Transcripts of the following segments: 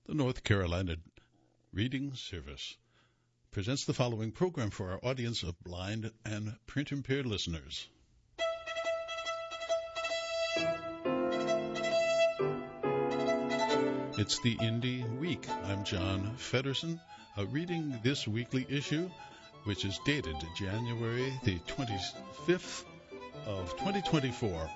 The North Carolina Reading Service presents the following program for our audience of blind and print-impaired listeners. It's the Indie Week. I'm John Feddersen, reading this weekly issue, which is dated January the 25th of 2024.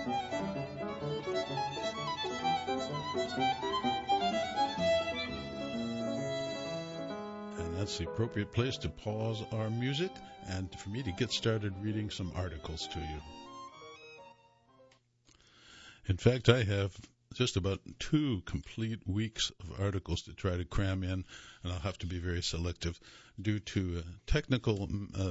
And that's the appropriate place to pause our music and for me to get started reading some articles to you. In fact, I have just about 2 complete weeks of articles to try to cram in, and I'll have to be very selective due to a technical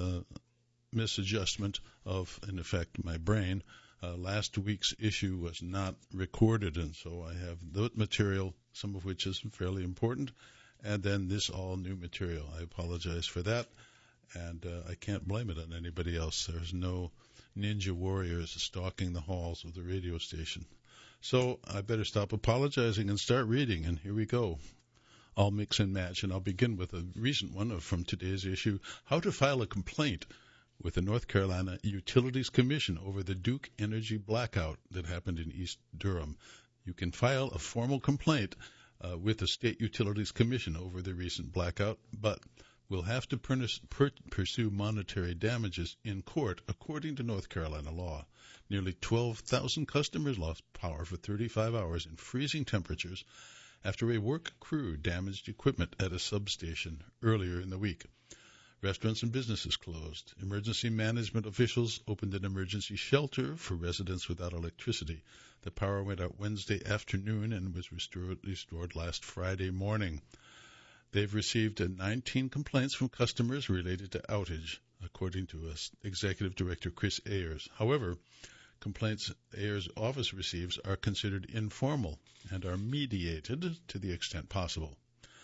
misadjustment of, in effect, my brain. Last week's issue was not recorded, and so I have that material, some of which is fairly important, and then this all-new material. I apologize for that, and I can't blame it on anybody else. There's no ninja warriors stalking the halls of the radio station. So I better stop apologizing and start reading, and here we go. I'll mix and match, and I'll begin with a recent one from today's issue, How to File a Complaint with the North Carolina Utilities Commission over the Duke Energy blackout that happened in East Durham. You can file a formal complaint with the State Utilities Commission over the recent blackout, but will have to pursue monetary damages in court according to North Carolina law. Nearly 12,000 customers lost power for 35 hours in freezing temperatures after a work crew damaged equipment at a substation earlier in the week. Restaurants and businesses closed. Emergency management officials opened an emergency shelter for residents without electricity. The power went out Wednesday afternoon and was restored last Friday morning. They've received 19 complaints from customers related to outage, according to Executive Director Chris Ayers. However, complaints Ayers' office receives are considered informal and are mediated to the extent possible.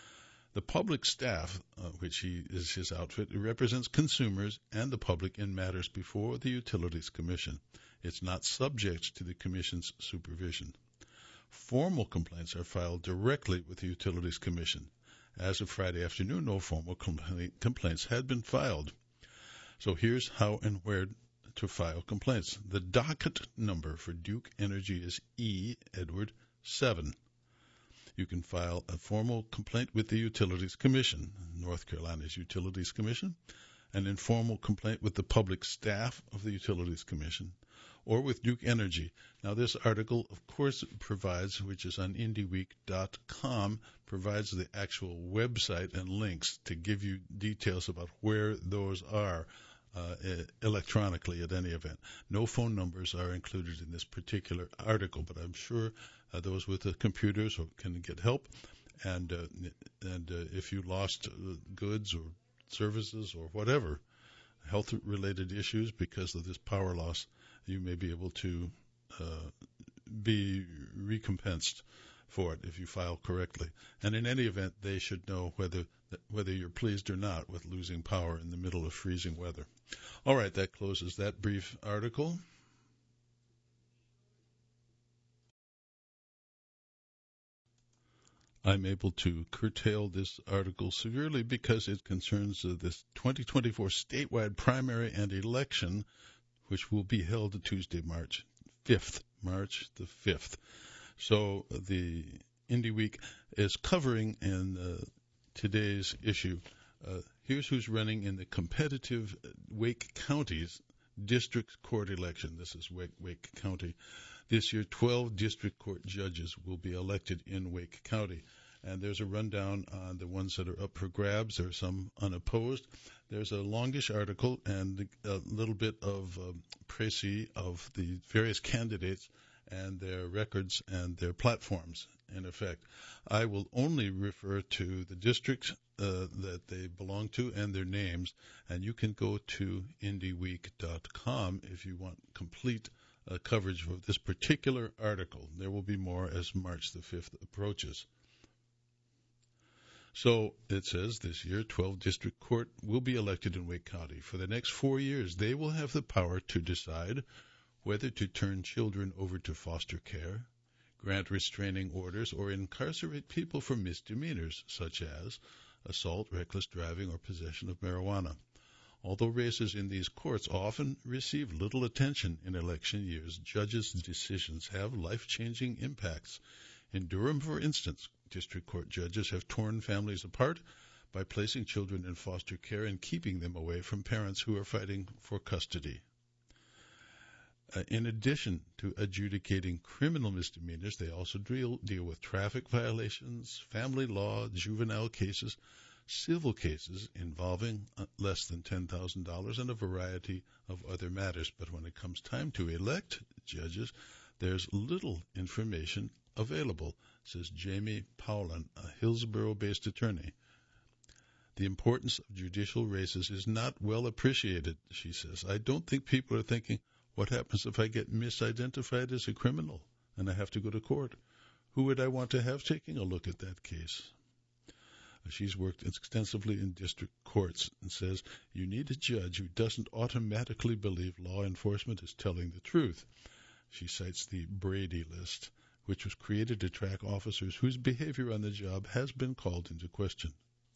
The public staff, which is his outfit, represents consumers and the public in matters before the Utilities Commission. It's not subject to the Commission's supervision. Formal complaints are filed directly with the Utilities Commission. As of Friday afternoon, no formal complaints had been filed. So here's how and where to file complaints. The docket number for Duke Energy is E. Edward 7. You can file a formal complaint with the Utilities Commission, North Carolina's Utilities Commission, an informal complaint with the public staff of the Utilities Commission, or with Duke Energy. Now, this article, of course, provides, which is on indieweek.com, provides the actual website and links to give you details about where those are electronically at any event. No phone numbers are included in this particular article, but I'm sure those with the computers can get help. And if you lost goods or services or whatever, health-related issues because of this power loss, you may be able to be recompensed for it if you file correctly. And in any event, they should know whether you're pleased or not with losing power in the middle of freezing weather. All right, that closes that brief article. I'm able to curtail this article severely because it concerns this 2024 statewide primary and election, which will be held Tuesday, March the 5th. So the Indie Week is covering in today's issue. Here's who's running in the competitive Wake County's district court election. This is Wake County. This year, 12 district court judges will be elected in Wake County. And there's a rundown on the ones that are up for grabs. There are some unopposed. There's a longish article and a little bit of précis of the various candidates and their records and their platforms, in effect. I will only refer to the districts that they belong to and their names, and you can go to indieweek.com if you want complete coverage of this particular article. There will be more as March the 5th approaches. So it says this year, 12 district court will be elected in Wake County. For the next 4 years, they will have the power to decide whether to turn children over to foster care, grant restraining orders, or incarcerate people for misdemeanors such as assault, reckless driving, or possession of marijuana. Although races in these courts often receive little attention in election years, judges' decisions have life-changing impacts. In Durham, for instance, district court judges have torn families apart by placing children in foster care and keeping them away from parents who are fighting for custody. In addition to adjudicating criminal misdemeanors, they also deal with traffic violations, family law, juvenile cases, civil cases involving less than $10,000, and a variety of other matters. But when it comes time to elect judges, there's little information available, says Jamie Powlin, a Hillsborough-based attorney. The importance of judicial races is not well appreciated, she says. I don't think people are thinking, what happens if I get misidentified as a criminal and I have to go to court? Who would I want to have taking a look at that case? She's worked extensively in district courts and says you need a judge who doesn't automatically believe law enforcement is telling the truth. She cites the Brady List, which was created to track officers whose behavior on the job has been called into question.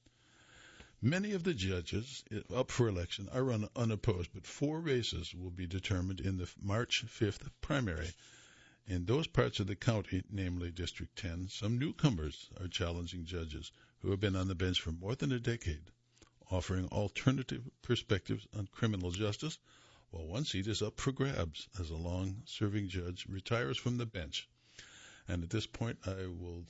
Many of the judges up for election are unopposed, but 4 races will be determined in the March 5th primary. In those parts of the county, namely District 10, some newcomers are challenging judges who have been on the bench for more than a decade, offering alternative perspectives on criminal justice, while one seat is up for grabs as a long-serving judge retires from the bench. And at this point, I will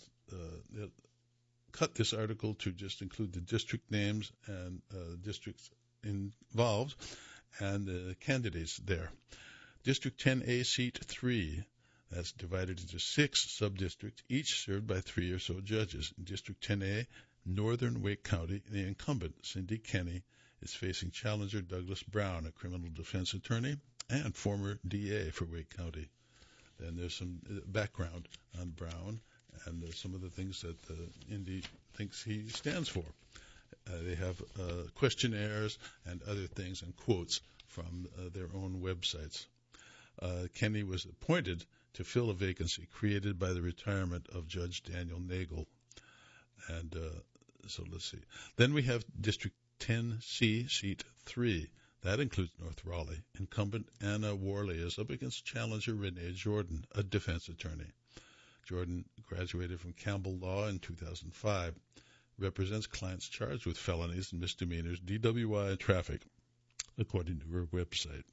cut this article to just include the district names and districts involved and the candidates there. District 10A, Seat 3, that's divided into 6 sub-districts, each served by 3 or so judges. In District 10A, Northern Wake County, the incumbent, Cindy Kenny, is facing challenger Douglas Brown, a criminal defense attorney and former DA for Wake County. Then there's some background on Brown and some of the things that Indy thinks he stands for. They have questionnaires and other things and quotes from their own websites. Kenny was appointed to fill a vacancy created by the retirement of Judge Daniel Nagel. And so let's see. Then we have District 10C, Seat 3. That includes North Raleigh. Incumbent Anna Worley is up against challenger Renee Jordan, a defense attorney. Jordan graduated from Campbell Law in 2005, represents clients charged with felonies and misdemeanors, DWI, and traffic, according to her website.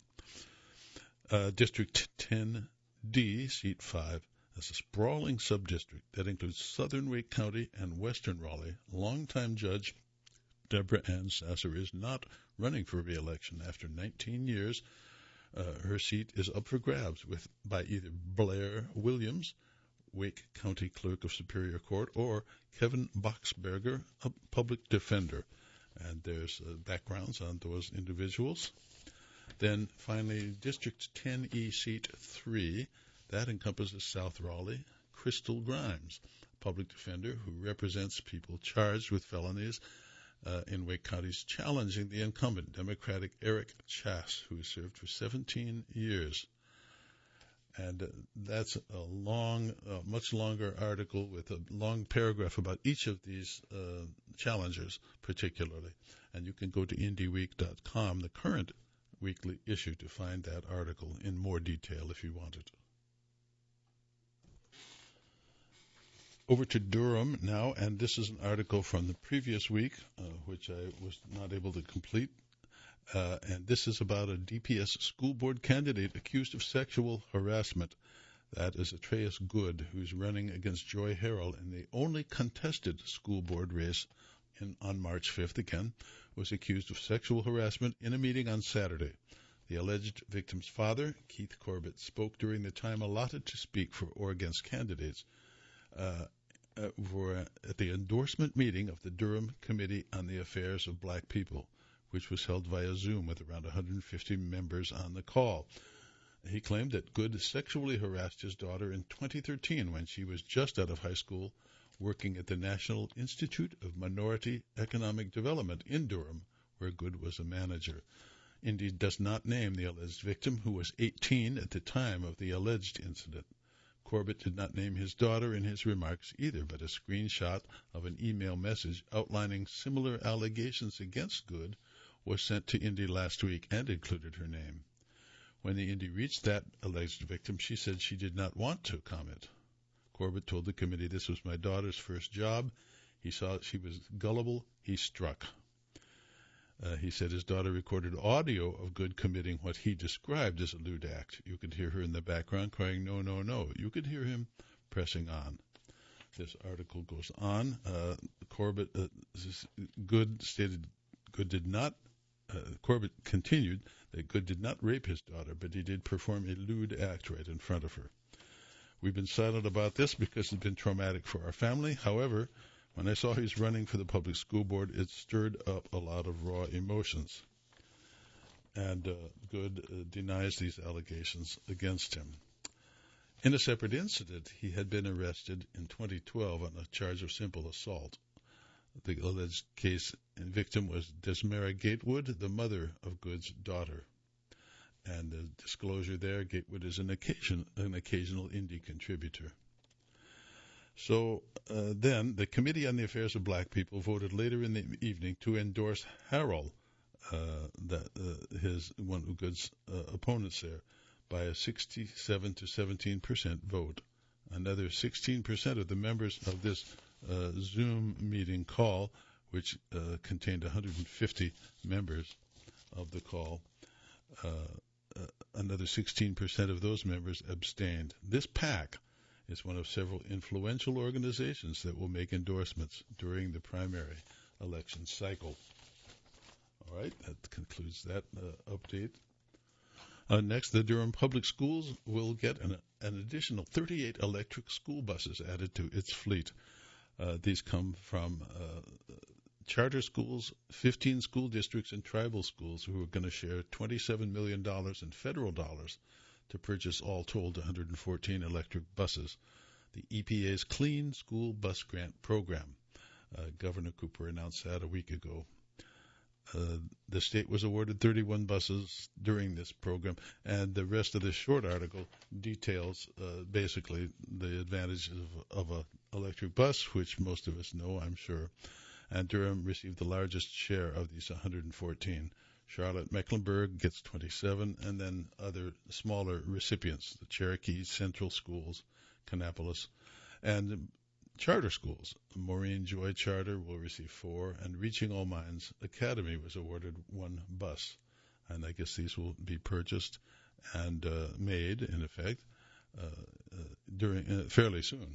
District 10D, Seat 5, is a sprawling subdistrict that includes Southern Wake County and Western Raleigh. Longtime Judge Deborah Ann Sasser is not running for re-election. After 19 years, her seat is up for grabs by either Blair Williams, Wake County Clerk of Superior Court, or Kevin Boxberger, a public defender. And there's backgrounds on those individuals. Then finally, District 10E, Seat 3, that encompasses South Raleigh, Crystal Grimes, a public defender who represents people charged with felonies in Wake County's challenging the incumbent Democratic Eric Chass, who served for 17 years. And that's a long, much longer article with a long paragraph about each of these challengers particularly. And you can go to IndyWeek.com, the current weekly issue, to find that article in more detail if you want it. Over to Durham now, and this is an article from the previous week, which I was not able to complete. And this is about a DPS school board candidate accused of sexual harassment. That is Atreus Good, who's running against Joy Harrell in the only contested school board race on March 5th again, was accused of sexual harassment in a meeting on Saturday. The alleged victim's father, Keith Corbett, spoke during the time allotted to speak for or against candidates at the endorsement meeting of the Durham Committee on the Affairs of Black People, which was held via Zoom with around 150 members on the call. He claimed that Good sexually harassed his daughter in 2013 when she was just out of high school, working at the National Institute of Minority Economic Development in Durham, where Good was a manager. Indeed does not name the alleged victim, who was 18 at the time of the alleged incident. Corbett did not name his daughter in his remarks either, but a screenshot of an email message outlining similar allegations against Good was sent to Indy last week and included her name. When the Indy reached that alleged victim, she said she did not want to comment. Corbett told the committee, "This was my daughter's first job. He saw she was gullible. He struck." He said his daughter recorded audio of Good committing what he described as a lewd act. You could hear her in the background crying, "No, no, no." You could hear him pressing on. This article goes on. Corbett continued that Good did not rape his daughter, but he did perform a lewd act right in front of her. "We've been silent about this because it's been traumatic for our family. However, when I saw he's running for the public school board, it stirred up a lot of raw emotions." And Good denies these allegations against him. In a separate incident, he had been arrested in 2012 on a charge of simple assault. The alleged case and victim was Desmara Gatewood, the mother of Good's daughter. And the disclosure there, Gatewood is an occasional Indy contributor. So then the Committee on the Affairs of Black People voted later in the evening to endorse Harrell, one of Good's opponents there, by a 67 to 17% vote. Another 16% of the members of this Zoom meeting call, which contained 150 members of the call, another 16% of those members abstained. This PAC is one of several influential organizations that will make endorsements during the primary election cycle. All right, that concludes that update. Next, the Durham Public Schools will get an additional 38 electric school buses added to its fleet. These come from charter schools, 15 school districts, and tribal schools who are going to share $27 million in federal dollars to purchase, all told, 114 electric buses. The EPA's Clean School Bus Grant Program. Governor Cooper announced that a week ago. The state was awarded 31 buses during this program, and the rest of this short article details basically the advantages of an electric bus, which most of us know, I'm sure. And Durham received the largest share of these 114. Charlotte-Mecklenburg gets 27, and then other smaller recipients, the Cherokee Central Schools, Kannapolis, and charter schools. Maureen Joy Charter will receive 4, and Reaching All Minds Academy was awarded 1 bus. And I guess these will be purchased and made, in effect, fairly soon.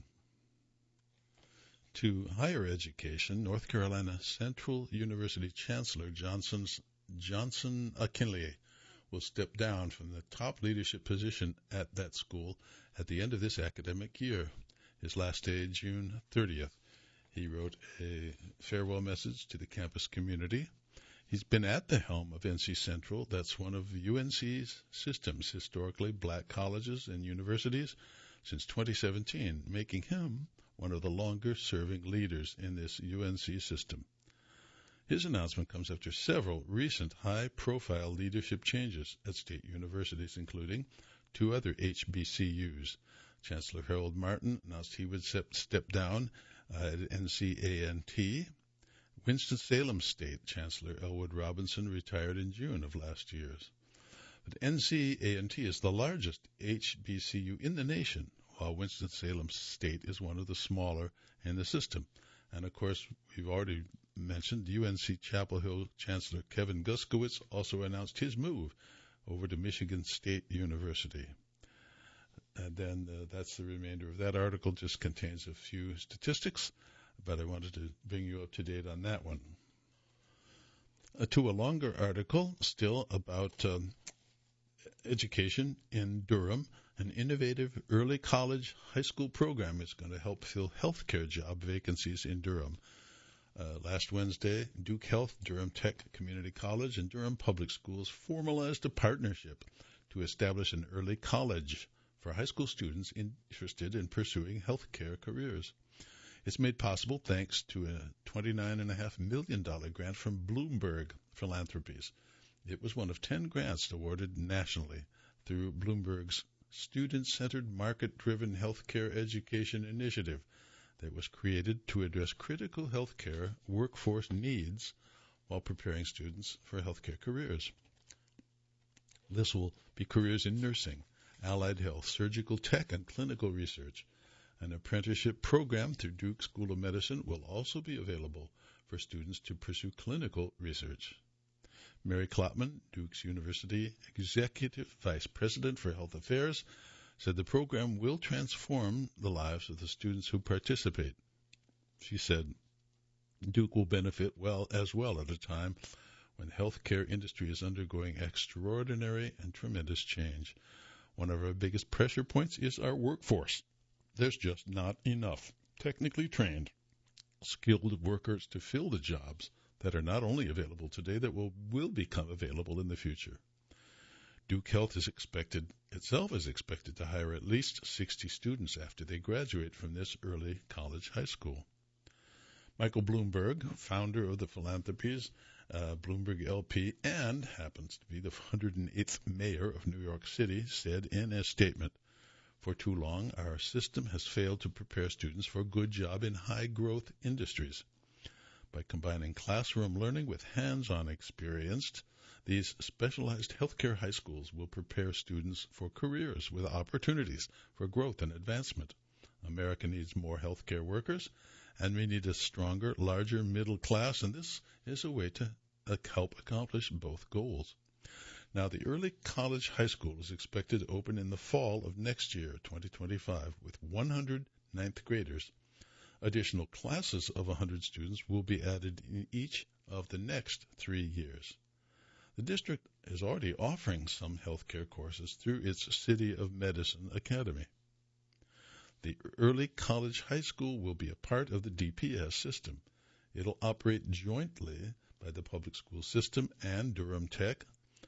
To higher education, North Carolina Central University Chancellor Johnson Akinleye will step down from the top leadership position at that school at the end of this academic year. His last day, June 30th. He wrote a farewell message to the campus community. He's been at the helm of NC Central. That's one of UNC's systems, historically black colleges and universities, since 2017, making him one of the longer-serving leaders in this UNC system. His announcement comes after several recent high-profile leadership changes at state universities, including 2 other HBCUs. Chancellor Harold Martin announced he would step down at NCANT. Winston-Salem State Chancellor Elwood Robinson retired in June of last year. But NCANT is the largest HBCU in the nation, while Winston-Salem State is one of the smaller in the system. And, of course, we've already mentioned UNC Chapel Hill Chancellor Kevin Guskowitz also announced his move over to Michigan State University. And then that's the remainder of that article. Just contains a few statistics, but I wanted to bring you up to date on that one. To a longer article still about education in Durham. An innovative early college high school program is going to help fill healthcare job vacancies in Durham. Last Wednesday, Duke Health, Durham Tech Community College, and Durham Public Schools formalized a partnership to establish an early college for high school students interested in pursuing healthcare careers. It's made possible thanks to a $29.5 million grant from Bloomberg Philanthropies. It was one of 10 grants awarded nationally through Bloomberg's student-centered, market-driven healthcare education initiative that was created to address critical healthcare workforce needs while preparing students for healthcare careers. This will be careers in nursing, allied health, surgical tech, and clinical research. An apprenticeship program through Duke School of Medicine will also be available for students to pursue clinical research. Mary Klopman, Duke's University Executive Vice President for Health Affairs, said the program will transform the lives of the students who participate. She said, Duke will benefit as well at a time when healthcare industry is undergoing extraordinary and tremendous change. One of our biggest pressure points is our workforce. There's just not enough technically trained, skilled workers to fill the jobs that are not only available today, that will become available in the future. Duke Health is expected to hire at least 60 students after they graduate from this early college high school. Michael Bloomberg, founder of the philanthropies Bloomberg LP, and happens to be the 108th mayor of New York City, said in a statement, "For too long, our system has failed to prepare students for a good job in high-growth industries. By combining classroom learning with hands-on experience, these specialized healthcare high schools will prepare students for careers with opportunities for growth and advancement. America needs more healthcare workers, and we need a stronger, larger middle class, and this is a way to help accomplish both goals." Now, the early college high school is expected to open in the fall of next year, 2025, with 100 ninth graders. Additional classes of 100 students will be added in each of the next 3 years. The district is already offering some healthcare courses through its City of Medicine Academy. The early college high school will be a part of the DPS system. It'll operate jointly by the public school system and Durham Tech.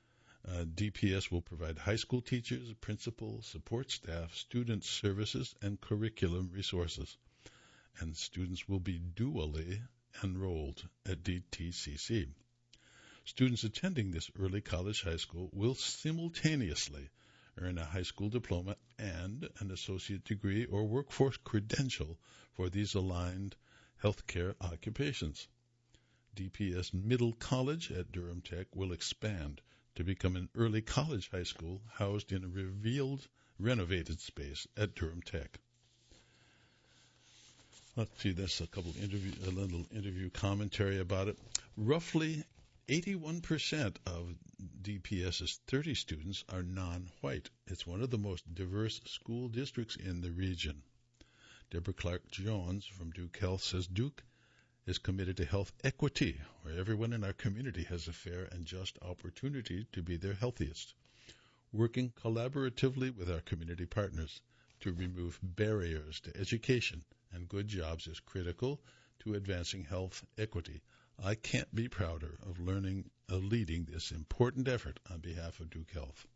DPS will provide high school teachers, principals, support staff, student services, and curriculum resources. And students will be dually enrolled at DTCC. Students attending this early college high school will simultaneously earn a high school diploma and an associate degree or workforce credential for these aligned healthcare occupations. DPS Middle College at Durham Tech will expand to become an early college high school housed in a renovated space at Durham Tech. Let's see, there's a little interview commentary about it. Roughly 81% of DPS's 30 students are non-white. It's one of the most diverse school districts in the region. Deborah Clark-Jones from Duke Health says Duke is committed to health equity, where everyone in our community has a fair and just opportunity to be their healthiest. Working collaboratively with our community partners to remove barriers to education and good jobs is critical to advancing health equity. I can't be prouder of leading this important effort on behalf of Duke Health.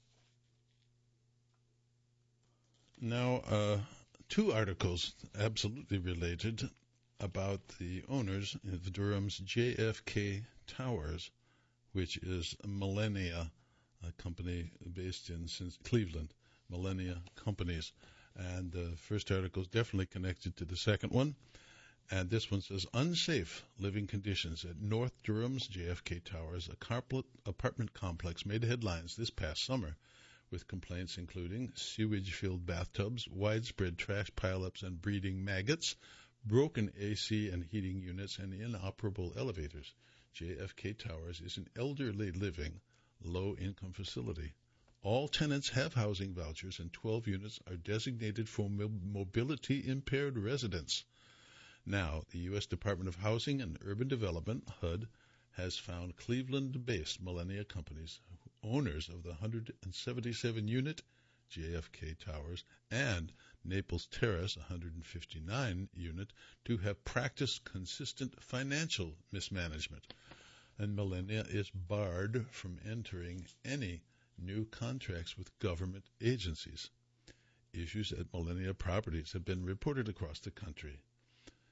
Now, 2 articles absolutely related about the owners of Durham's JFK Towers, which is Millennia, a company based in Cleveland, Millennia Companies. And the first article is definitely connected to the second one. And this one says, unsafe living conditions at North Durham's JFK Towers, apartment complex, made headlines this past summer with complaints including sewage-filled bathtubs, widespread trash pileups and breeding maggots, broken AC and heating units, and inoperable elevators. JFK Towers is an elderly living, low-income facility. All tenants have housing vouchers, and 12 units are designated for mobility-impaired residents. Now, the U.S. Department of Housing and Urban Development, HUD, has found Cleveland-based Millennia Companies, owners of the 177-unit JFK Towers and Naples Terrace, 159-unit, to have practiced consistent financial mismanagement. And Millennia is barred from entering any new contracts with government agencies. Issues at Millennia Properties have been reported across the country.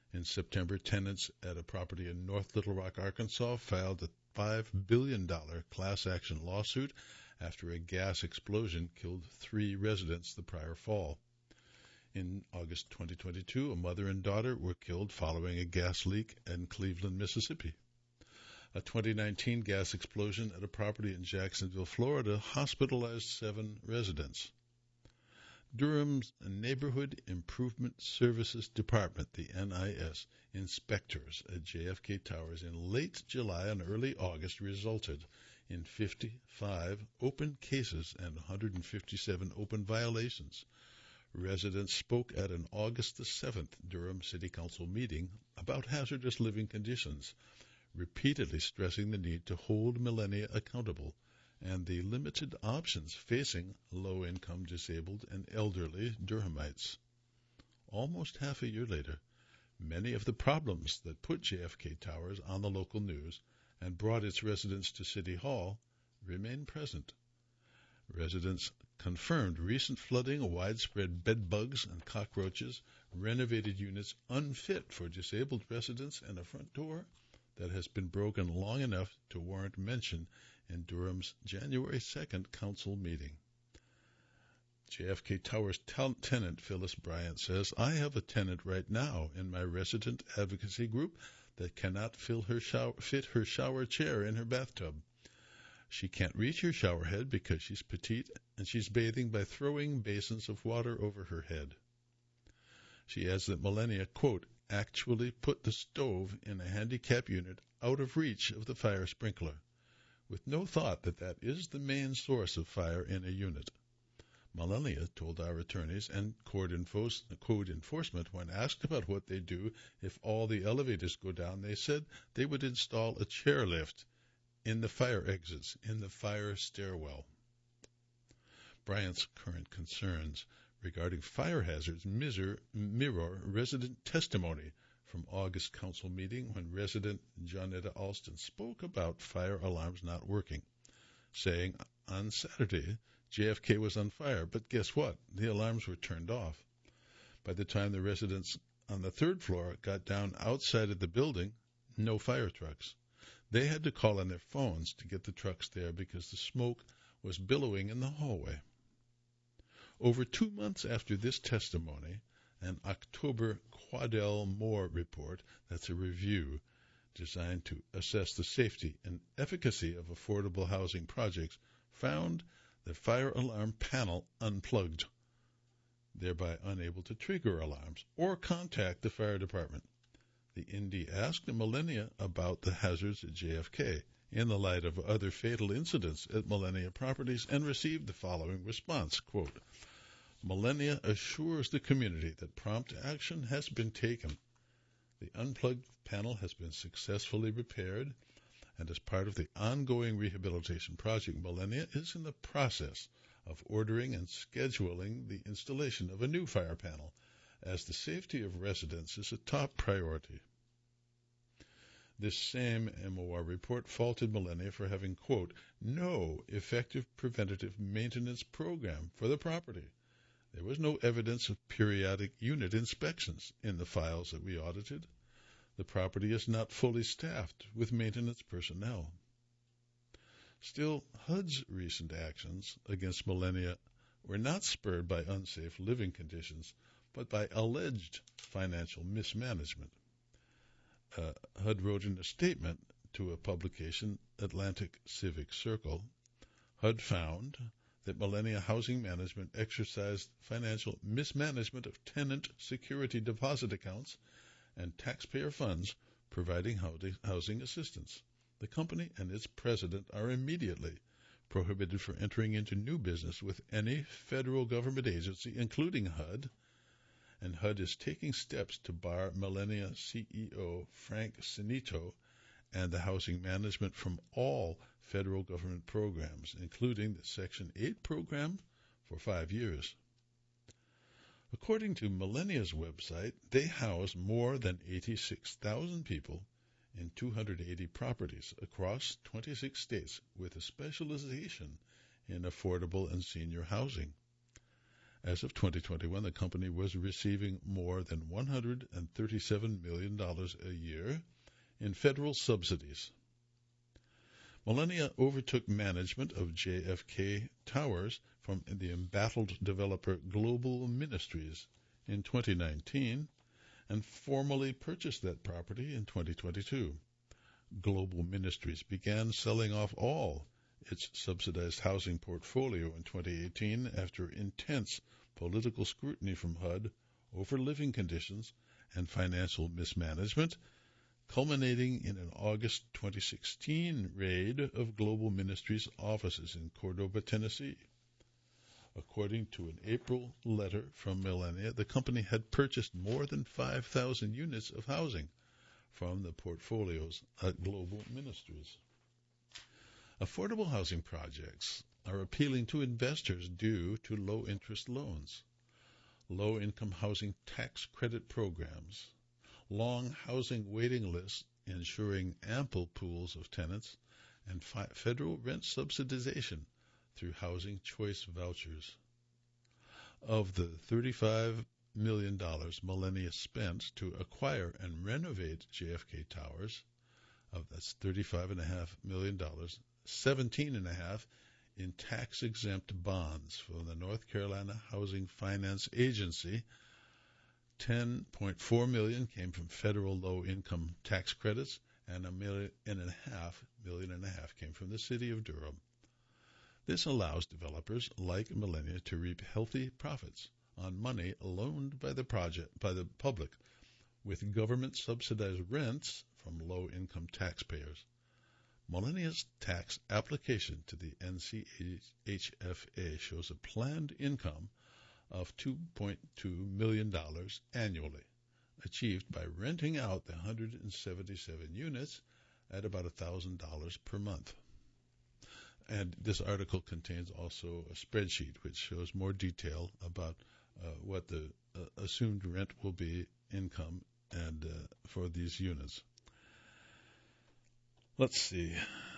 In September, tenants at a property in North Little Rock, Arkansas, filed a $5 billion class action lawsuit after a gas explosion killed 3 residents the prior fall. In August 2022, a mother and daughter were killed following a gas leak in Cleveland, Mississippi. A 2019 gas explosion at a property in Jacksonville, Florida, hospitalized 7 residents. Durham's Neighborhood Improvement Services Department, the NIS, inspectors at JFK Towers in late July and early August resulted in 55 open cases and 157 open violations. Residents spoke at an August the 7th Durham City Council meeting about hazardous living conditions, repeatedly stressing the need to hold Millenia accountable and the limited options facing low-income, disabled, and elderly Durhamites. Almost half a year later, many of the problems that put JFK Towers on the local news and brought its residents to City Hall remain present. Residents confirmed recent flooding, widespread bed bugs and cockroaches, renovated units unfit for disabled residents, and a front door that has been broken long enough to warrant mention in Durham's January 2nd council meeting. JFK Towers tenant Phyllis Bryant says, "I have a tenant right now in my resident advocacy group that cannot fit her shower chair in her bathtub. She can't reach her shower head because she's petite, and she's bathing by throwing basins of water over her head." She adds that Millenia, quote, actually put the stove in a handicap unit out of reach of the fire sprinkler, with no thought that that is the main source of fire in a unit. Millenia told our attorneys and code enforcement when asked about what they do if all the elevators go down, they said they would install a chairlift in the fire exits, in the fire stairwell. Bryant's current concerns regarding fire hazards mirror resident testimony from August council meeting when resident Johnetta Alston spoke about fire alarms not working, saying, "On Saturday, JFK was on fire, but guess what? The alarms were turned off. By the time the residents on the 3rd floor got down outside of the building, no fire trucks. They had to call on their phones to get the trucks there because the smoke was billowing in the hallway." Over 2 months after this testimony, an October Quadell Moore report, that's a review designed to assess the safety and efficacy of affordable housing projects, found the fire alarm panel unplugged, thereby unable to trigger alarms or contact the fire department. The Indy asked Millenia about the hazards at JFK in the light of other fatal incidents at Millenia properties and received the following response, quote, "Millenia assures the community that prompt action has been taken. The unplugged panel has been successfully repaired, and as part of the ongoing rehabilitation project, Millenia is in the process of ordering and scheduling the installation of a new fire panel, as the safety of residents is a top priority." This same MOR report faulted Millenia for having, quote, "no effective preventative maintenance program for the property. There was no evidence of periodic unit inspections in the files that we audited. The property is not fully staffed with maintenance personnel." Still, HUD's recent actions against Millenia were not spurred by unsafe living conditions, but by alleged financial mismanagement. HUD wrote in a statement to a publication, Atlantic Civic Circle, HUD found that Millenia Housing Management exercised financial mismanagement of tenant security deposit accounts and taxpayer funds providing housing assistance. The company and its president are immediately prohibited from entering into new business with any federal government agency, including HUD, and HUD is taking steps to bar Millenia CEO Frank Sinito and the housing management from all federal government programs, including the Section 8 program, for 5 years. According to Millenia's website, they house more than 86,000 people in 280 properties across 26 states with a specialization in affordable and senior housing. As of 2021, the company was receiving more than $137 million a year in federal subsidies. Millennia overtook management of JFK Towers from the embattled developer Global Ministries in 2019 and formally purchased that property in 2022. Global Ministries began selling off all its subsidized housing portfolio in 2018 after intense political scrutiny from HUD over living conditions and financial mismanagement, culminating in an August 2016 raid of Global Ministries offices in Cordova, Tennessee. According to an April letter from Millennia, the company had purchased more than 5,000 units of housing from the portfolios at Global Ministries. Affordable housing projects are appealing to investors due to low-interest loans, low-income housing tax credit programs, long housing waiting lists ensuring ample pools of tenants, and federal rent subsidization through housing choice vouchers. Of the $35 million Millennia spent to acquire and renovate JFK Towers, that's $35.5 million, $17.5 million in tax-exempt bonds from the North Carolina Housing Finance Agency. $10.4 million came from federal low-income tax credits, and $1.5 million came from the city of Durham. This allows developers like Millennia to reap healthy profits on money loaned by the public, with government-subsidized rents from low-income taxpayers. Millennia's tax application to the NCHFA shows a planned income of $2.2 million annually, achieved by renting out the 177 units at about $1,000 per month. And this article contains also a spreadsheet which shows more detail about what the assumed rent will be, income, and for these units. Let's see.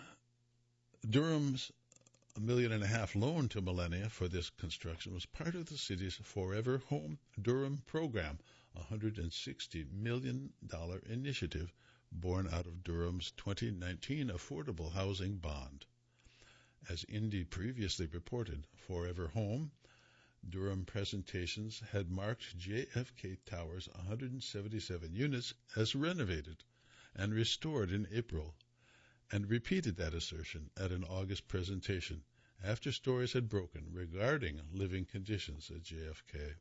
Durham's $1.5 million loan to Millennia for this construction was part of the city's Forever Home Durham program, a $160 million initiative born out of Durham's 2019 Affordable Housing Bond. As Indy previously reported, Forever Home Durham presentations had marked JFK Towers 177 units as renovated and restored in April, and repeated that assertion at an August presentation after stories had broken regarding living conditions at JFK.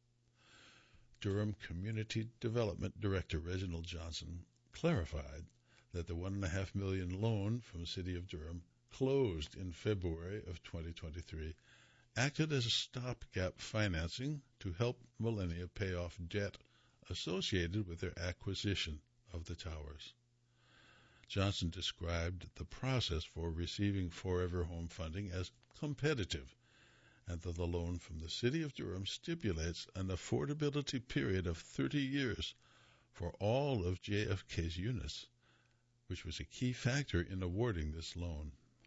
Durham Community Development Director Reginald Johnson clarified that the $1.5 million loan from the City of Durham, closed in February of 2023, acted as a stopgap financing to help Millennia pay off debt associated with their acquisition of the towers. Johnson described the process for receiving Forever Home funding as competitive, and that the loan from the City of Durham stipulates an affordability period of 30 years for all of JFK's units, which was a key factor in awarding this loan.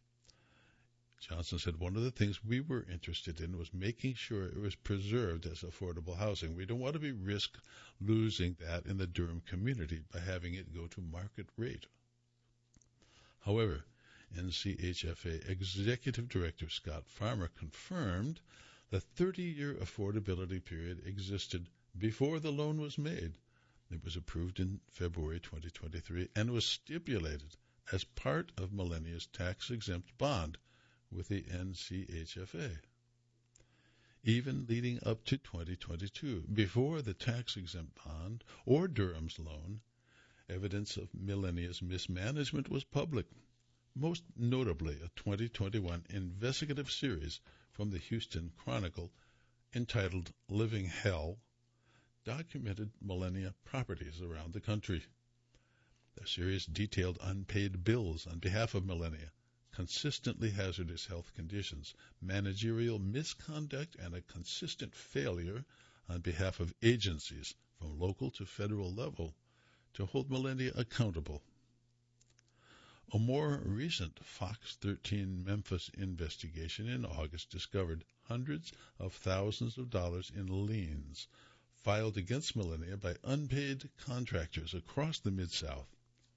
Johnson said one of the things we were interested in was making sure it was preserved as affordable housing. We don't want to risk losing that in the Durham community by having it go to market rate. However, NCHFA Executive Director Scott Farmer confirmed the 30-year affordability period existed before the loan was made. It was approved in February 2023 and was stipulated as part of Millennia's tax-exempt bond with the NCHFA. Even leading up to 2022, before the tax-exempt bond or Durham's loan, evidence of Millennia's mismanagement was public, most notably a 2021 investigative series from the Houston Chronicle entitled Living Hell documented Millennia properties around the country. The series detailed unpaid bills on behalf of Millennia, consistently hazardous health conditions, managerial misconduct, and a consistent failure on behalf of agencies from local to federal level to hold Millennia accountable. A more recent Fox 13 Memphis investigation in August discovered hundreds of thousands of dollars in liens filed against Millennia by unpaid contractors across the Mid-South.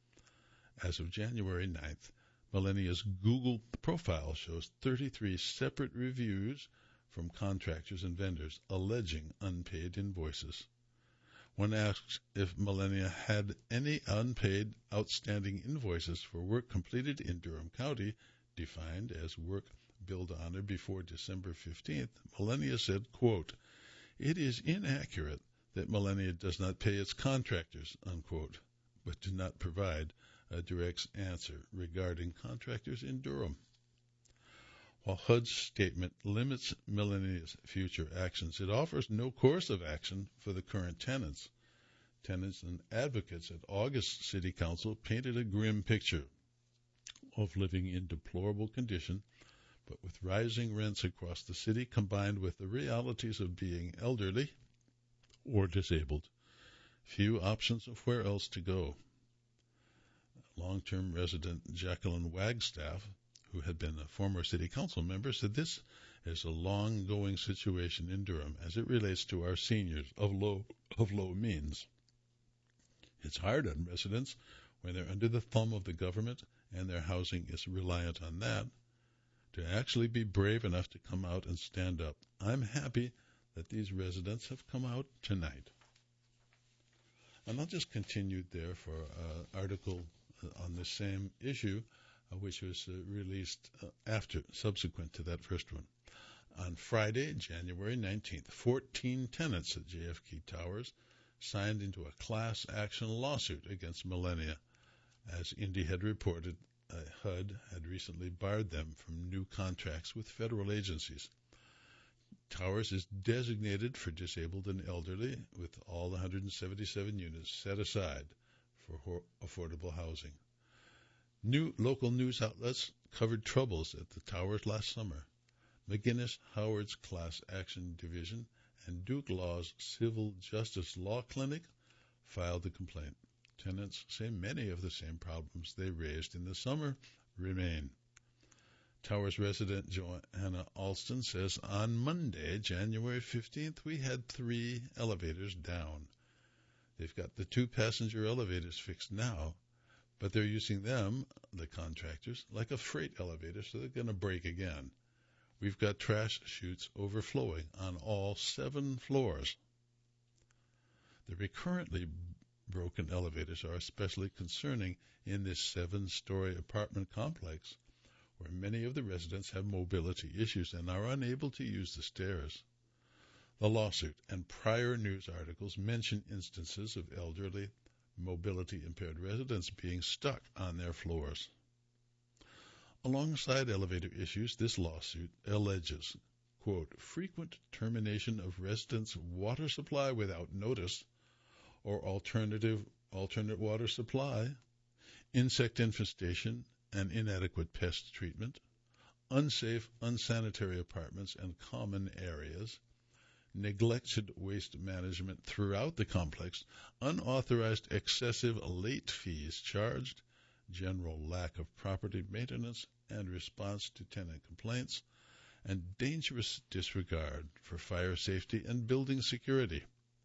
As of January 9th, Millennia's Google profile shows 33 separate reviews from contractors and vendors alleging unpaid invoices. When asked if Millennia had any unpaid outstanding invoices for work completed in Durham County, defined as work billed on or before December 15th, Millennia said, quote, "It is inaccurate that Millennia does not pay its contractors," unquote, but did not provide a direct answer regarding contractors in Durham. While HUD's statement limits Millennia's future actions, it offers no course of action for the current tenants. Tenants and advocates at August City Council painted a grim picture of living in deplorable condition, but with rising rents across the city combined with the realities of being elderly or disabled. Few options of where else to go. Long-term resident Jacqueline Wagstaff, who had been a former city council member, said this is a long-going situation in Durham as it relates to our seniors of low means. It's hard on residents when they're under the thumb of the government and their housing is reliant on that to actually be brave enough to come out and stand up. I'm happy that these residents have come out tonight. And I'll just continue there for an article on the same issue, which was released subsequent to that first one. On Friday, January 19th, 14 tenants at JFK Towers signed into a class action lawsuit against Millennia. As Indy had reported, HUD had recently barred them from new contracts with federal agencies. Towers is designated for disabled and elderly, with all 177 units set aside for affordable housing. New local news outlets covered troubles at the Towers last summer. McGinnis Howard's Class Action Division and Duke Law's Civil Justice Law Clinic filed the complaint. Tenants say many of the same problems they raised in the summer remain. Towers resident Joanna Alston says, on Monday, January 15th, we had 3 elevators down. They've got the 2 passenger elevators fixed now, but they're using them, the contractors, like a freight elevator, so they're going to break again. We've got trash chutes overflowing on all 7 floors. The recurrently broken elevators are especially concerning in this 7-story apartment complex, where many of the residents have mobility issues and are unable to use the stairs. The lawsuit and prior news articles mention instances of elderly, mobility-impaired residents being stuck on their floors. Alongside elevator issues, this lawsuit alleges, quote, frequent termination of residents' water supply without notice or alternate water supply, insect infestation and inadequate pest treatment, unsafe, unsanitary apartments and common areas, neglected waste management throughout the complex, unauthorized excessive late fees charged, general lack of property maintenance and response to tenant complaints, and dangerous disregard for fire safety and building security.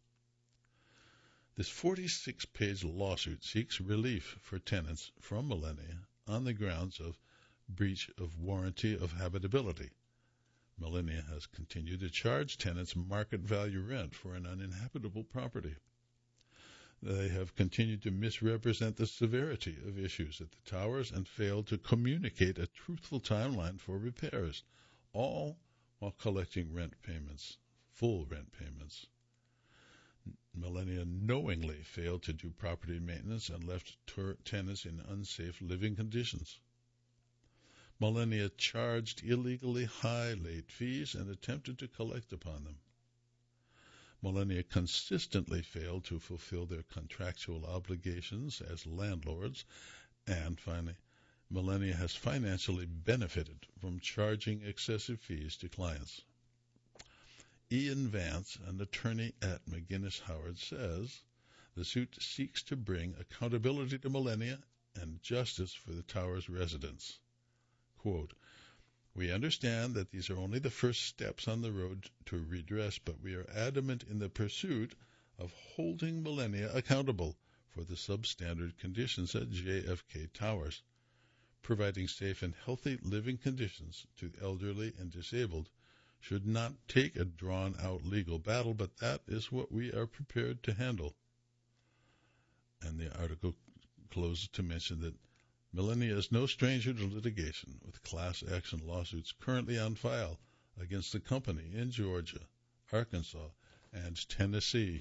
This 46-page lawsuit seeks relief for tenants from Millennia on the grounds of breach of warranty of habitability. Millennia has continued to charge tenants market value rent for an uninhabitable property. They have continued to misrepresent the severity of issues at the towers and failed to communicate a truthful timeline for repairs, all while collecting full rent payments. Millennia knowingly failed to do property maintenance and left tenants in unsafe living conditions. Millennia charged illegally high late fees and attempted to collect upon them. Millennia consistently failed to fulfill their contractual obligations as landlords, and finally, Millennia has financially benefited from charging excessive fees to clients. Ian Vance, an attorney at McGinnis Howard, says the suit seeks to bring accountability to Millennia and justice for the tower's residents. Quote, "We understand that these are only the first steps on the road to redress, but we are adamant in the pursuit of holding Millennia accountable for the substandard conditions at JFK Towers. Providing safe and healthy living conditions to the elderly and disabled should not take a drawn-out legal battle, but that is what we are prepared to handle." And the article closes to mention that Millennia is no stranger to litigation, with class action lawsuits currently on file against the company in Georgia, Arkansas, and Tennessee.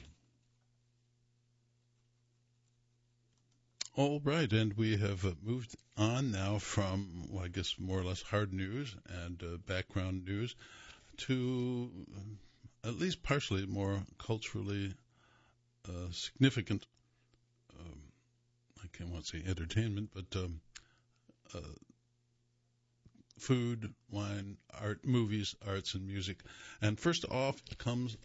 All right, and we have moved on now from, well, I guess, more or less hard news and background news to at least partially more culturally significant, I can't want to say entertainment, but food, wine, art, movies, arts, and music. And first off comes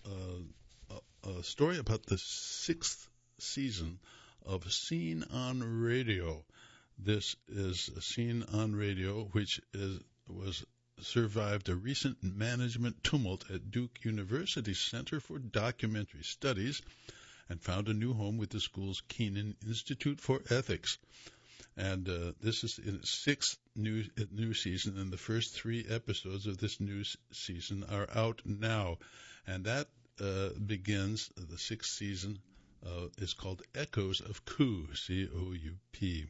a story about the 6th season of Scene on Radio. This is a Scene on Radio, which was survived a recent management tumult at Duke University's Center for Documentary Studies and found a new home with the school's Kenan Institute for Ethics. And this is in its 6th new season, and the first 3 episodes of this new season are out now. And that begins, the 6th season is called Echoes of Coup, C-O-U-P.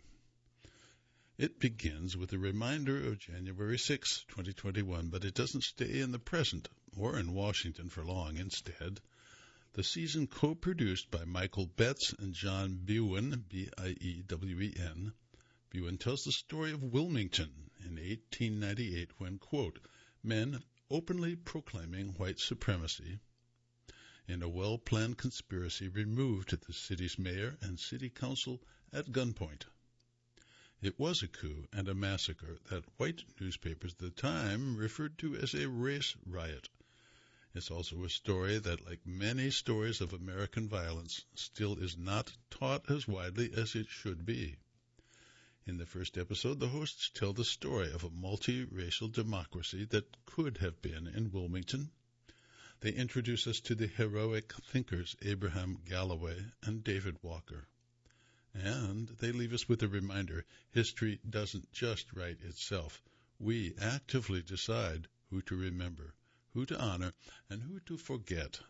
It begins with a reminder of January 6, 2021, but it doesn't stay in the present or in Washington for long. Instead, the season co-produced by Michael Betts and John Biewen, B-I-E-W-E-N. Biewen tells the story of Wilmington in 1898 when, quote, men openly proclaiming white supremacy in a well-planned conspiracy removed the city's mayor and city council at gunpoint. It was a coup and a massacre that white newspapers at the time referred to as a race riot. It's also a story that, like many stories of American violence, still is not taught as widely as it should be. In the first episode, the hosts tell the story of a multiracial democracy that could have been in Wilmington. They introduce us to the heroic thinkers Abraham Galloway and David Walker. And they leave us with a reminder, history doesn't just write itself. We actively decide who to remember, who to honor, and who to forget.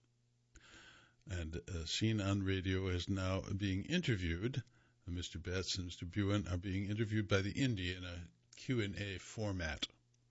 And Scene on Radio is now being interviewed. Mr. Betts and Mr. Biewen are being interviewed by the Indy in a Q&A format.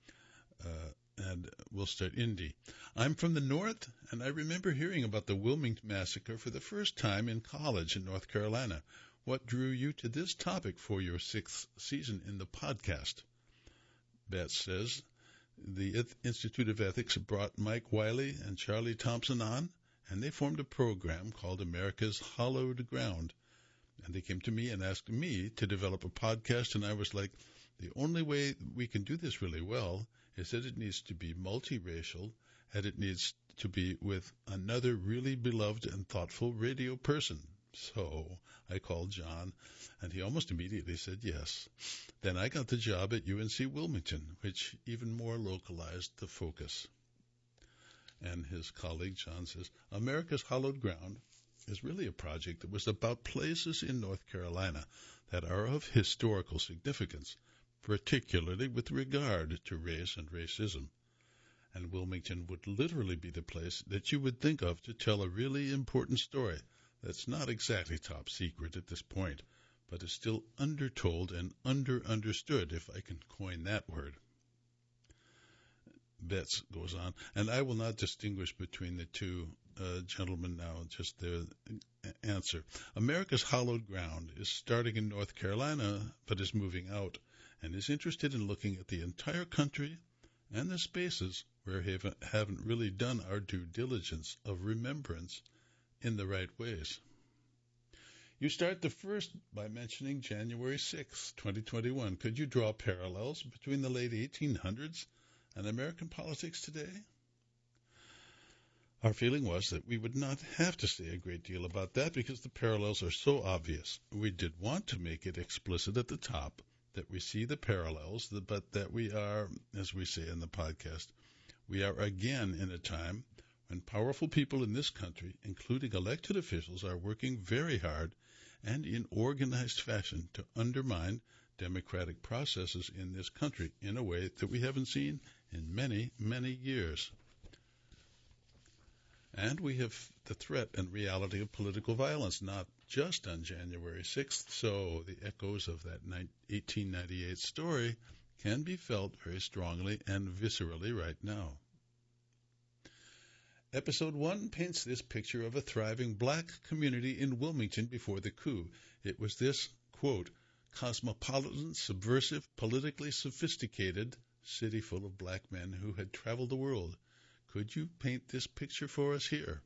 And we'll start Indy. I'm from the North, and I remember hearing about the Wilmington Massacre for the first time in college in North Carolina. What drew you to this topic for your 6th season in the podcast? Betts says, the Institute of Ethics brought Mike Wiley and Charlie Thompson on, and they formed a program called America's Hallowed Ground. And they came to me and asked me to develop a podcast, and I was like, the only way we can do this really well is that it needs to be multiracial, and it needs to be with another really beloved and thoughtful radio person. So I called John, and he almost immediately said yes. Then I got the job at UNC Wilmington, which even more localized the focus. And his colleague John says, America's Hallowed Ground is really a project that was about places in North Carolina that are of historical significance, particularly with regard to race and racism. And Wilmington would literally be the place that you would think of to tell a really important story that's not exactly top secret at this point, but is still undertold and understood, if I can coin that word. Betts goes on, and I will not distinguish between the two gentlemen now, just their answer. America's Hallowed Ground is starting in North Carolina, but is moving out, and is interested in looking at the entire country and the spaces where we haven't really done our due diligence of remembrance in the right ways. You start the first by mentioning January 6, 2021. Could you draw parallels between the late 1800s and American politics today? Our feeling was that we would not have to say a great deal about that because the parallels are so obvious. We did want to make it explicit at the top that we see the parallels, but that we are, as we say in the podcast, we are again in a time when powerful people in this country, including elected officials, are working very hard and in organized fashion to undermine democratic processes in this country in a way that we haven't seen in many, many years. And we have the threat and reality of political violence, not just on January 6th, so the echoes of that 1898 story can be felt very strongly and viscerally right now. Episode 1 paints this picture of a thriving black community in Wilmington before the coup. It was this, quote, cosmopolitan, subversive, politically sophisticated city full of black men who had traveled the world. Could you paint this picture for us here?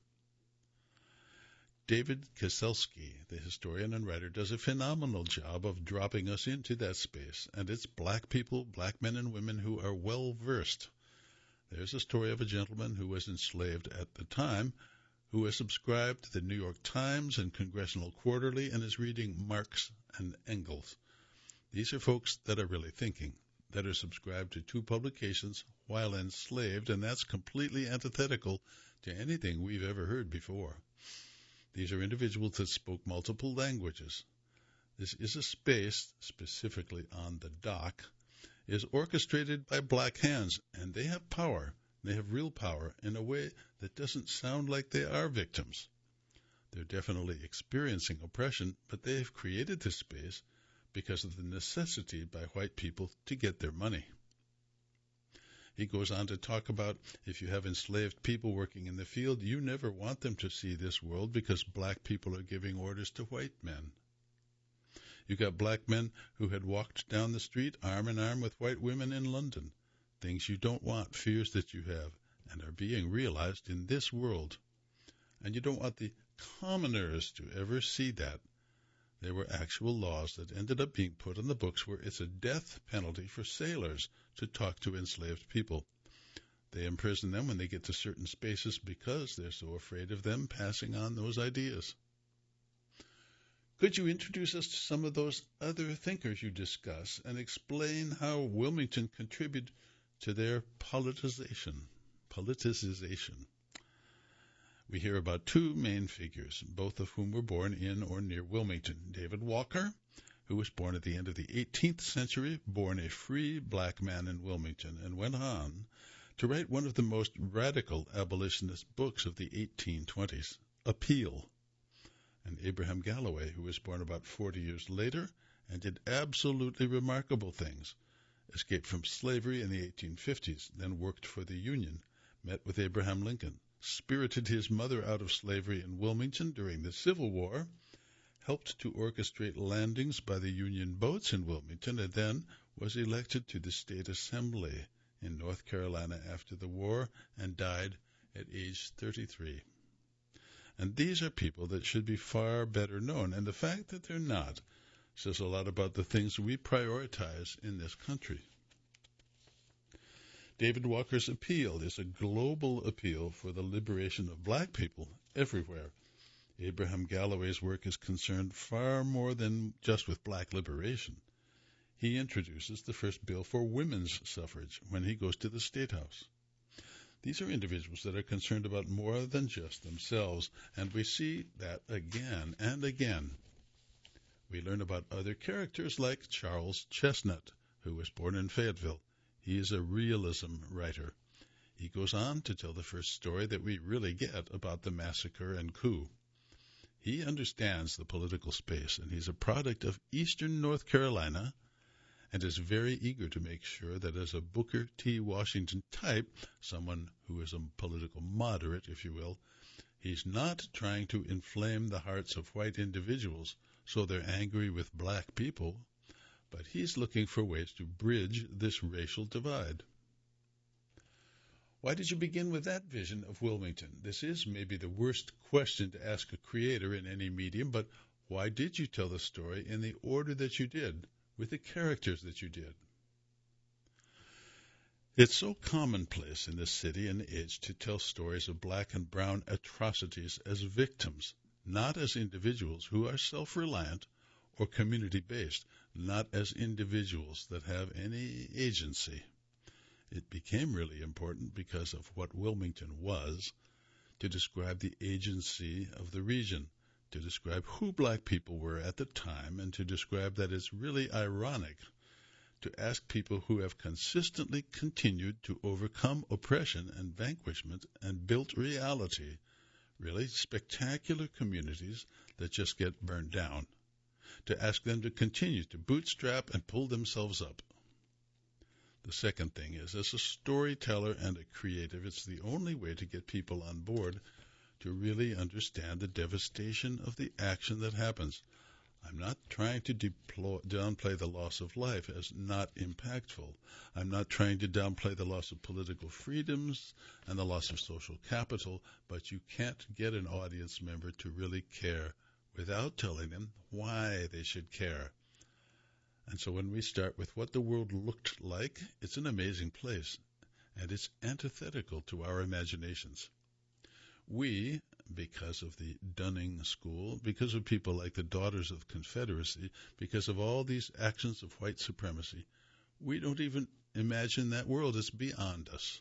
David Kieselski, the historian and writer, does a phenomenal job of dropping us into that space, and it's black people, black men and women who are well-versed. There's a story of a gentleman who was enslaved at the time, who has subscribed to the New York Times and Congressional Quarterly and is reading Marx and Engels. These are folks that are really thinking, that are subscribed to 2 publications while enslaved, and that's completely antithetical to anything we've ever heard before. These are individuals that spoke multiple languages. This is a space, specifically on the dock, is orchestrated by black hands, and they have power. They have real power in a way that doesn't sound like they are victims. They're definitely experiencing oppression, but they have created this space because of the necessity by white people to get their money. He goes on to talk about if you have enslaved people working in the field, you never want them to see this world because black people are giving orders to white men. You got black men who had walked down the street arm in arm with white women in London. Things you don't want, fears that you have, and are being realized in this world. And you don't want the commoners to ever see that. There were actual laws that ended up being put on the books where it's a death penalty for sailors to talk to enslaved people. They imprison them when they get to certain spaces because they're so afraid of them passing on those ideas. Could you introduce us to some of those other thinkers you discuss and explain how Wilmington contributed to their politicization? We hear about 2 main figures, both of whom were born in or near Wilmington. David Walker, who was born at the end of the 18th century, born a free black man in Wilmington, and went on to write one of the most radical abolitionist books of the 1820s, Appeal. And Abraham Galloway, who was born about 40 years later and did absolutely remarkable things, escaped from slavery in the 1850s, then worked for the Union, met with Abraham Lincoln, spirited his mother out of slavery in Wilmington during the Civil War, helped to orchestrate landings by the Union boats in Wilmington, and then was elected to the State Assembly in North Carolina after the war and died at age 33. And these are people that should be far better known, and the fact that they're not says a lot about the things we prioritize in this country. David Walker's appeal is a global appeal for the liberation of black people everywhere. Abraham Galloway's work is concerned far more than just with black liberation. He introduces the first bill for women's suffrage when he goes to the State House. These are individuals that are concerned about more than just themselves, and we see that again and again. We learn about other characters like Charles Chesnutt, who was born in Fayetteville. He is a realism writer. He goes on to tell the first story that we really get about the massacre and coup. He understands the political space, and he's a product of eastern North Carolina and is very eager to make sure that as a Booker T. Washington type, someone who is a political moderate, if you will, he's not trying to inflame the hearts of white individuals so they're angry with black people, but he's looking for ways to bridge this racial divide. Why did you begin with that vision of Wilmington? This is maybe the worst question to ask a creator in any medium, but why did you tell the story in the order that you did, with the characters that you did? It's so commonplace in this city and age to tell stories of black and brown atrocities as victims, not as individuals who are self-reliant or community-based, not as individuals that have any agency. It became really important because of what Wilmington was, to describe the agency of the region, to describe who black people were at the time, and to describe that it's really ironic to ask people who have consistently continued to overcome oppression and vanquishment and built reality, really spectacular communities that just get burned down, to ask them to continue to bootstrap and pull themselves up. The second thing is, as a storyteller and a creative, it's the only way to get people on board to really understand the devastation of the action that happens. I'm not trying to downplay the loss of life as not impactful. I'm not trying to downplay the loss of political freedoms and the loss of social capital, but you can't get an audience member to really care without telling them why they should care. And so when we start with what the world looked like, it's an amazing place, and it's antithetical to our imaginations. We, because of the Dunning School, because of people like the Daughters of Confederacy, because of all these actions of white supremacy, we don't even imagine that world. It's beyond us.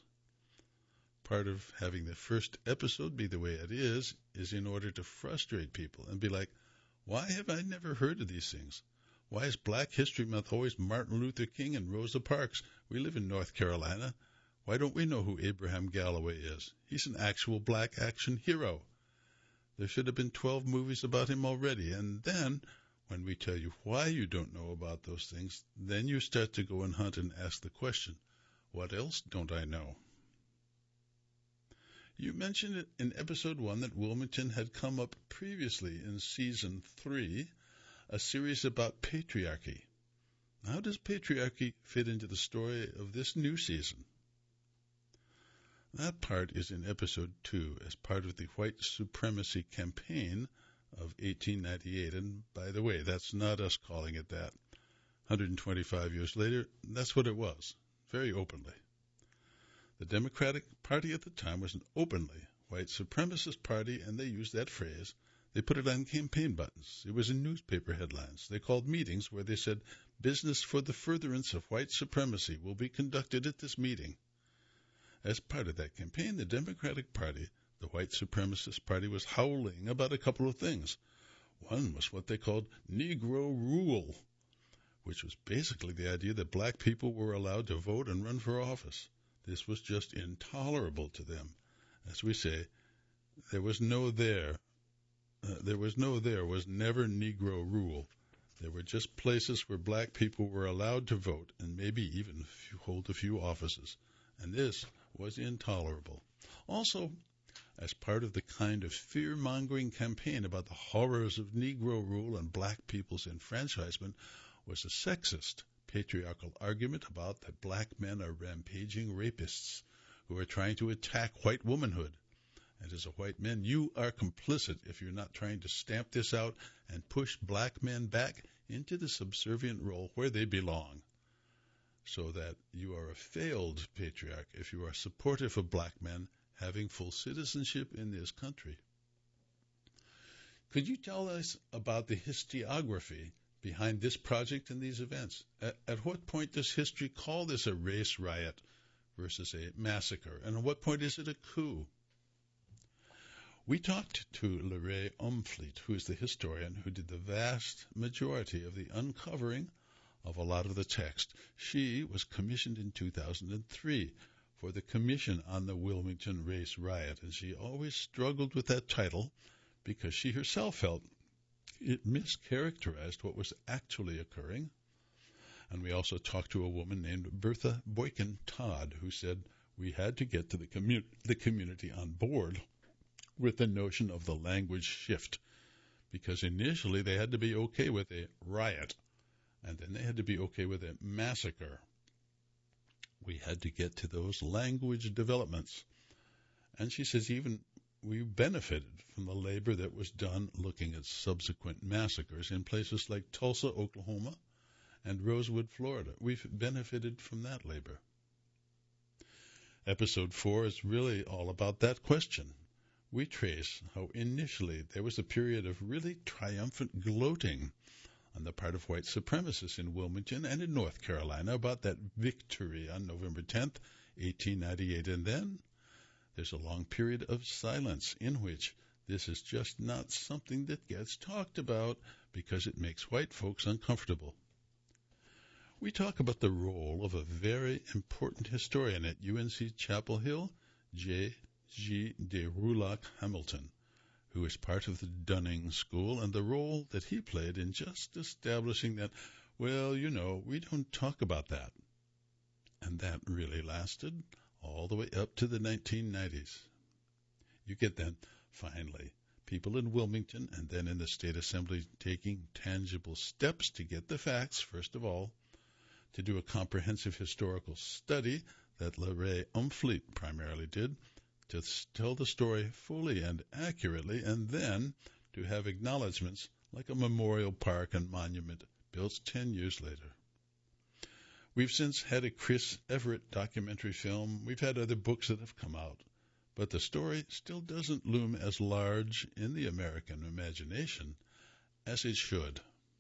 Part of having the first episode be the way it is in order to frustrate people and be like, why have I never heard of these things? Why is Black History Month always Martin Luther King and Rosa Parks? We live in North Carolina. Why don't we know who Abraham Galloway is? He's an actual black action hero. There should have been 12 movies about him already. And then, when we tell you why you don't know about those things, then you start to go and hunt and ask the question, what else don't I know? You mentioned it in episode 1 that Wilmington had come up previously in season 3, a series about patriarchy. How does patriarchy fit into the story of this new season? That part is in episode 2 as part of the white supremacy campaign of 1898. And by the way, that's not us calling it that. 125 years later, that's what it was, very openly. The Democratic Party at the time was an openly white supremacist party, and they used that phrase. They put it on campaign buttons. It was in newspaper headlines. They called meetings where they said, business for the furtherance of white supremacy will be conducted at this meeting. As part of that campaign, the Democratic Party, the white supremacist party, was howling about a couple of things. One was what they called Negro rule, which was basically the idea that black people were allowed to vote and run for office. This was just intolerable to them. As we say, there was never Negro rule. There were just places where black people were allowed to vote and maybe even hold a few offices. And this was intolerable. Also, as part of the kind of fear-mongering campaign about the horrors of Negro rule and black people's enfranchisement, was a sexist, patriarchal argument about that black men are rampaging rapists who are trying to attack white womanhood. And as a white man, you are complicit if you're not trying to stamp this out and push black men back into the subservient role where they belong. So that you are a failed patriarch if you are supportive of black men having full citizenship in this country. Could you tell us about the historiography behind this project and these events? At what point does history call this a race riot versus a massacre? And at what point is it a coup? We talked to Lorraine Umfleet, who is the historian who did the vast majority of the uncovering of a lot of the text. She was commissioned in 2003 for the Commission on the Wilmington Race Riot, and she always struggled with that title because she herself felt it mischaracterized what was actually occurring. And we also talked to a woman named Bertha Boykin Todd, who said we had to get to the community on board with the notion of the language shift, because initially they had to be okay with a riot, and then they had to be okay with a massacre. We had to get to those language developments. And she says even we benefited from the labor that was done looking at subsequent massacres in places like Tulsa, Oklahoma, and Rosewood, Florida. We've benefited from that labor. Episode 4 is really all about that question. We trace how initially there was a period of really triumphant gloating on the part of white supremacists in Wilmington and in North Carolina about that victory on November 10th, 1898. And then there's a long period of silence in which this is just not something that gets talked about because it makes white folks uncomfortable. We talk about the role of a very important historian at UNC Chapel Hill, J.G. de Rouillac Hamilton, who is part of the Dunning School, and the role that he played in just establishing that, well, you know, we don't talk about that. And that really lasted all the way up to the 1990s. You get then, finally, people in Wilmington and then in the State Assembly taking tangible steps to get the facts, first of all, to do a comprehensive historical study that LaRae Umfleet primarily did, to tell the story fully and accurately, and then to have acknowledgments like a memorial park and monument built 10 years later. We've since had a Chris Everett documentary film. We've had other books that have come out. But the story still doesn't loom as large in the American imagination as it should.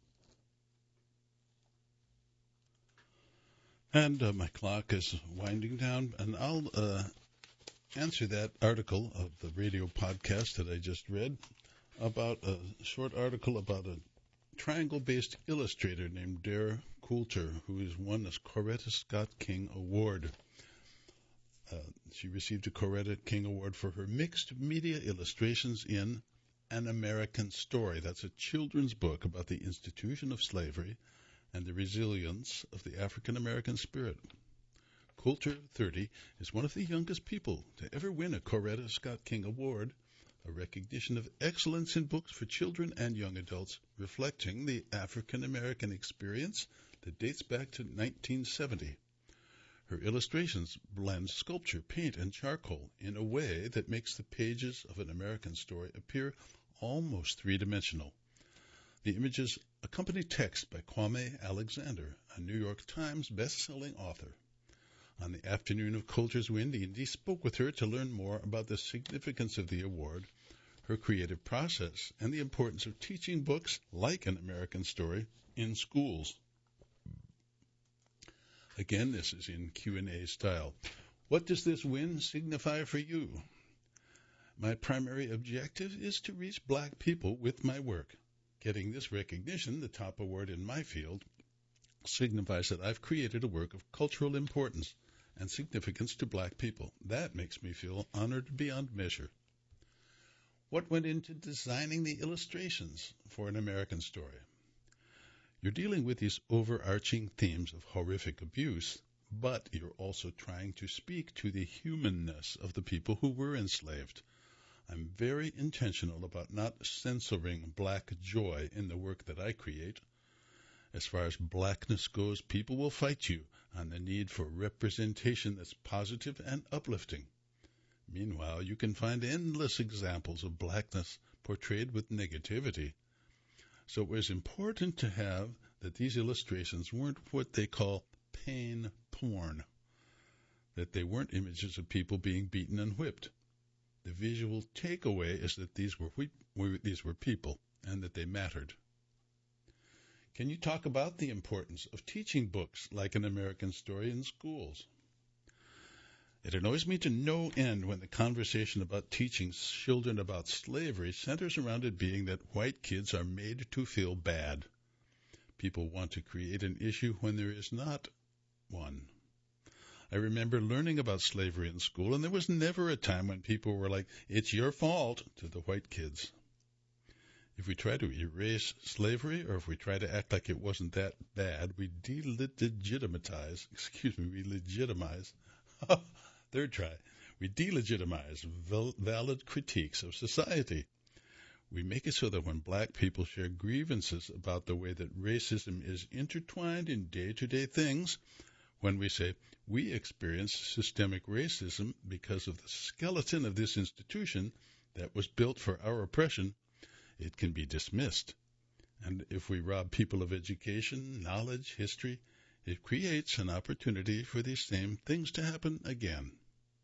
And my clock is winding down, and I'll answer that article of the radio podcast that I just read about a short article about a triangle-based illustrator named Dare Coulter, who has won this Coretta Scott King Award. She received a Coretta King Award for her mixed media illustrations in An American Story. That's a children's book about the institution of slavery and the resilience of the African American spirit. Coulter, 30, is one of the youngest people to ever win a Coretta Scott King Award, a recognition of excellence in books for children and young adults, reflecting the African American experience that dates back to 1970. Her illustrations blend sculpture, paint, and charcoal in a way that makes the pages of An American Story appear almost three-dimensional. The images accompany text by Kwame Alexander, a New York Times best-selling author. On the afternoon of Coulter's win, Indy spoke with her to learn more about the significance of the award, her creative process, and the importance of teaching books like An American Story in schools. Again, this is in Q&A style. What does this win signify for you? My primary objective is to reach black people with my work. Getting this recognition, the top award in my field, signifies that I've created a work of cultural importance and significance to black people. That makes me feel honored beyond measure. What went into designing the illustrations for An American Story? You're dealing with these overarching themes of horrific abuse, but you're also trying to speak to the humanness of the people who were enslaved. I'm very intentional about not censoring black joy in the work that I create. As far as blackness goes, people will fight you on the need for representation that's positive and uplifting. Meanwhile, you can find endless examples of blackness portrayed with negativity. So it was important to have that these illustrations weren't what they call pain porn, that they weren't images of people being beaten and whipped. The visual takeaway is that these were people and that they mattered. Can you talk about the importance of teaching books like An American Story in schools? It annoys me to no end when the conversation about teaching children about slavery centers around it being that white kids are made to feel bad. People want to create an issue when there is not one. I remember learning about slavery in school, and there was never a time when people were like, "It's your fault," to the white kids. If we try to erase slavery, or if we try to act like it wasn't that bad, we delegitimize, third try, we delegitimize valid critiques of society. We make it so that when black people share grievances about the way that racism is intertwined in day-to-day things, when we say, we experience systemic racism because of the skeleton of this institution that was built for our oppression, it can be dismissed. And if we rob people of education, knowledge, history, it creates an opportunity for these same things to happen again.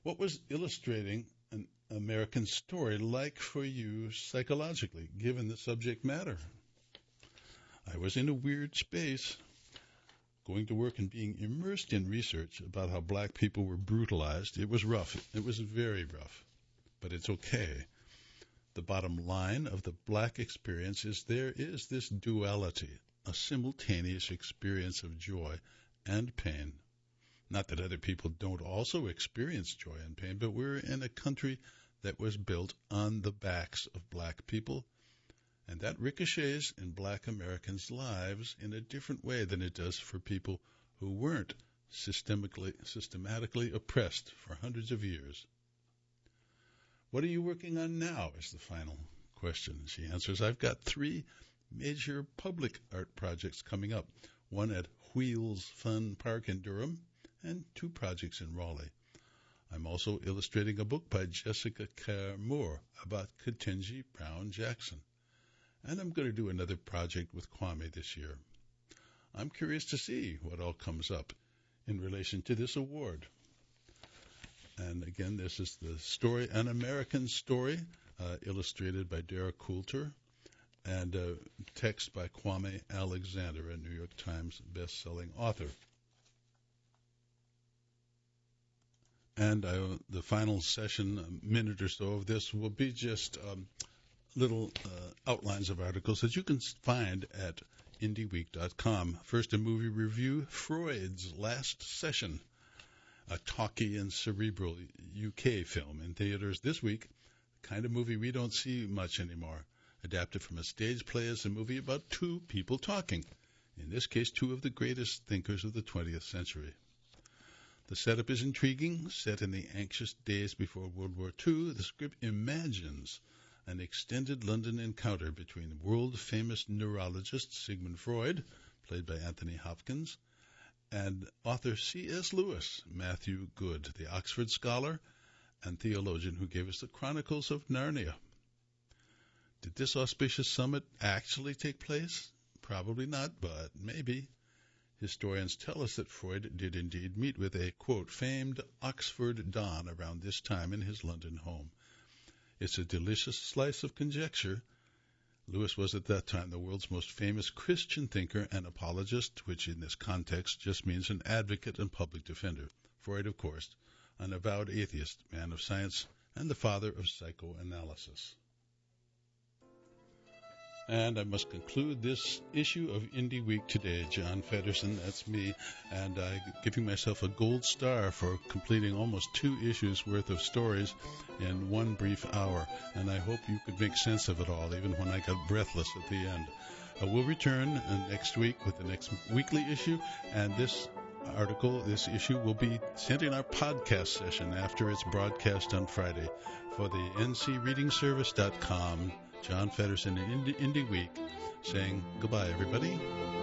What was illustrating an American story like for you psychologically, given the subject matter? I was in a weird space, going to work and being immersed in research about how black people were brutalized. It was rough. It was very rough. But it's okay. The bottom line of the black experience is there is this duality, a simultaneous experience of joy and pain. Not that other people don't also experience joy and pain, but we're in a country that was built on the backs of black people, and that ricochets in black Americans' lives in a different way than it does for people who weren't systematically oppressed for hundreds of years. What are you working on now is the final question. She answers, I've got 3 major public art projects coming up, one at Wheels Fun Park in Durham, and 2 projects in Raleigh. I'm also illustrating a book by Jessica Kerr Moore about Ketanji Brown Jackson. And I'm going to do another project with Kwame this year. I'm curious to see what all comes up in relation to this award. And again, this is the story, An American Story, illustrated by Derek Coulter, and text by Kwame Alexander, a New York Times best-selling author. And the final session, a minute or so of this, will be just little outlines of articles that you can find at indieweek.com. First, a movie review, Freud's Last Session, a talky and cerebral UK film in theaters this week, the kind of movie we don't see much anymore. Adapted from a stage play as a movie about 2 people talking, in this case 2 of the greatest thinkers of the 20th century. The setup is intriguing. Set in the anxious days before World War II, the script imagines an extended London encounter between world-famous neurologist Sigmund Freud, played by Anthony Hopkins, and author C.S. Lewis, Matthew Goode, the Oxford scholar and theologian who gave us the Chronicles of Narnia. Did this auspicious summit actually take place? Probably not, but maybe. Historians tell us that Freud did indeed meet with a, quote, famed Oxford Don around this time in his London home. It's a delicious slice of conjecture. Lewis was at that time the world's most famous Christian thinker and apologist, which in this context just means an advocate and public defender. Freud, of course, an avowed atheist, man of science, and the father of psychoanalysis. And I must conclude this issue of Indie Week today. John Feddersen, that's me, and I'm giving myself a gold star for completing almost 2 issues worth of stories in 1 brief hour. And I hope you could make sense of it all, even when I got breathless at the end. We'll return next week with the next weekly issue, and this issue will be sent in our podcast session after it's broadcast on Friday. For the ncreadingservice.com, John Feddersen in Indie Week, saying goodbye, everybody.